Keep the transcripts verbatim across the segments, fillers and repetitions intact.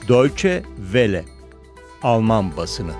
Deutsche Welle, Alman basını.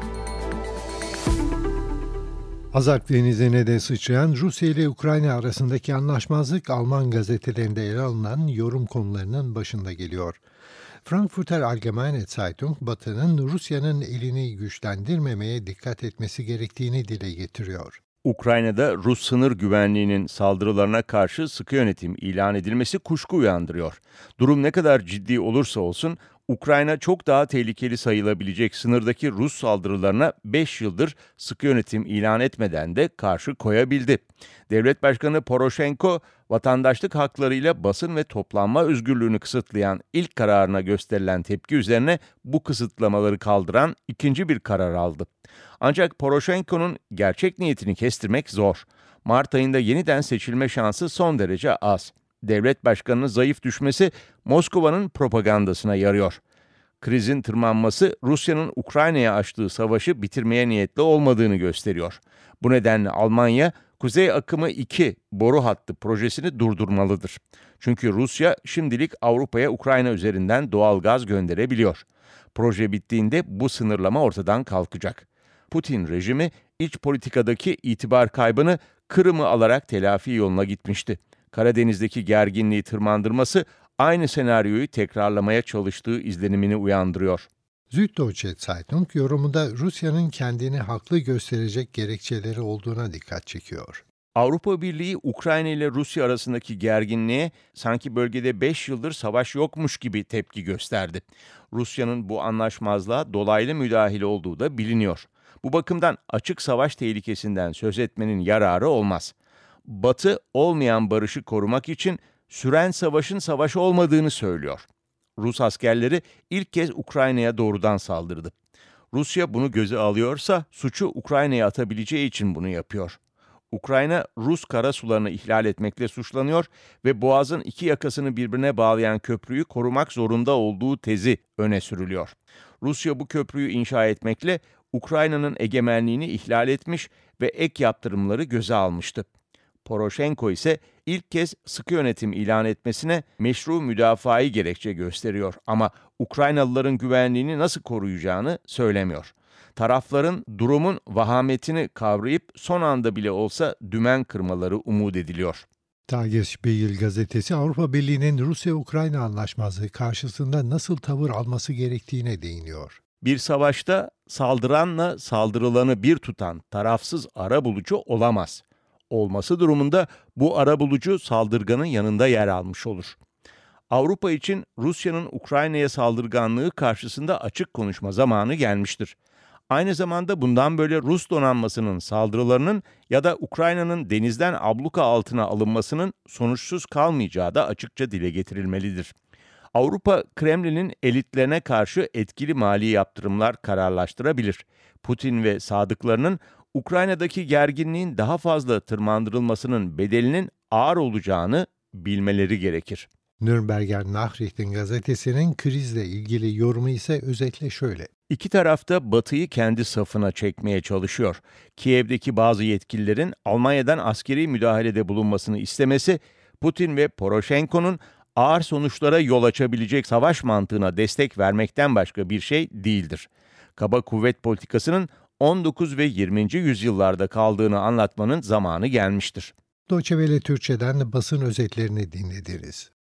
Azak Denizi'ne de sıçrayan Rusya ile Ukrayna arasındaki anlaşmazlık Alman gazetelerinde ele alınan yorum konularının başında geliyor. Frankfurter Allgemeine Zeitung, Batı'nın Rusya'nın elini güçlendirmemeye dikkat etmesi gerektiğini dile getiriyor. Ukrayna'da Rus sınır güvenliğinin saldırılarına karşı sıkı yönetim ilan edilmesi kuşku uyandırıyor. Durum ne kadar ciddi olursa olsun, Ukrayna çok daha tehlikeli sayılabilecek sınırdaki Rus saldırılarına beş yıldır sıkı yönetim ilan etmeden de karşı koyabildi. Devlet Başkanı Poroshenko, vatandaşlık haklarıyla basın ve toplanma özgürlüğünü kısıtlayan ilk kararına gösterilen tepki üzerine bu kısıtlamaları kaldıran ikinci bir karar aldı. Ancak Poroshenko'nun gerçek niyetini kestirmek zor. Mart ayında yeniden seçilme şansı son derece az. Devlet başkanının zayıf düşmesi Moskova'nın propagandasına yarıyor. Krizin tırmanması Rusya'nın Ukrayna'ya açtığı savaşı bitirmeye niyetli olmadığını gösteriyor. Bu nedenle Almanya, Kuzey Akımı iki boru hattı projesini durdurmalıdır. Çünkü Rusya şimdilik Avrupa'ya Ukrayna üzerinden doğal gaz gönderebiliyor. Proje bittiğinde bu sınırlama ortadan kalkacak. Putin rejimi iç politikadaki itibar kaybını Kırım'ı alarak telafi yoluna gitmişti. Karadeniz'deki gerginliği tırmandırması aynı senaryoyu tekrarlamaya çalıştığı izlenimini uyandırıyor. Süddeutsche Zeitung yorumunda Rusya'nın kendini haklı gösterecek gerekçeleri olduğuna dikkat çekiyor. Avrupa Birliği, Ukrayna ile Rusya arasındaki gerginliğe sanki bölgede beş yıldır savaş yokmuş gibi tepki gösterdi. Rusya'nın bu anlaşmazlığa dolaylı müdahil olduğu da biliniyor. Bu bakımdan açık savaş tehlikesinden söz etmenin yararı olmaz. Batı, olmayan barışı korumak için süren savaşın savaş olmadığını söylüyor. Rus askerleri ilk kez Ukrayna'ya doğrudan saldırdı. Rusya bunu göze alıyorsa suçu Ukrayna'ya atabileceği için bunu yapıyor. Ukrayna, Rus karasularını ihlal etmekle suçlanıyor ve Boğaz'ın iki yakasını birbirine bağlayan köprüyü korumak zorunda olduğu tezi öne sürülüyor. Rusya bu köprüyü inşa etmekle Ukrayna'nın egemenliğini ihlal etmiş ve ek yaptırımları göze almıştı. Poroshenko ise ilk kez sıkı yönetim ilan etmesine meşru müdafaa-i gerekçe gösteriyor ama Ukraynalıların güvenliğini nasıl koruyacağını söylemiyor. Tarafların durumun vahametini kavrayıp son anda bile olsa dümen kırmaları umut ediliyor. Tagesspiegel gazetesi Avrupa Birliği'nin Rusya-Ukrayna anlaşmazlığı karşısında nasıl tavır alması gerektiğine değiniyor. Bir savaşta saldıranla saldırılanı bir tutan tarafsız arabulucu olamaz. Olması durumunda bu arabulucu saldırganın yanında yer almış olur. Avrupa için Rusya'nın Ukrayna'ya saldırganlığı karşısında açık konuşma zamanı gelmiştir. Aynı zamanda bundan böyle Rus donanmasının saldırılarının ya da Ukrayna'nın denizden abluka altına alınmasının sonuçsuz kalmayacağı da açıkça dile getirilmelidir. Avrupa, Kremlin'in elitlerine karşı etkili mali yaptırımlar kararlaştırabilir. Putin ve sadıklarının Ukrayna'daki gerginliğin daha fazla tırmandırılmasının bedelinin ağır olacağını bilmeleri gerekir. Nürnberger Nachrichten gazetesinin krizle ilgili yorumu ise özetle şöyle. İki taraf da Batı'yı kendi safına çekmeye çalışıyor. Kiev'deki bazı yetkililerin Almanya'dan askeri müdahalede bulunmasını istemesi, Putin ve Poroshenko'nun ağır sonuçlara yol açabilecek savaş mantığına destek vermekten başka bir şey değildir. Kaba kuvvet politikasının on dokuz ve yirminci yüzyıllarda kaldığını anlatmanın zamanı gelmiştir. Deutsche Welle Türkçe'den basın özetlerini dinlediniz.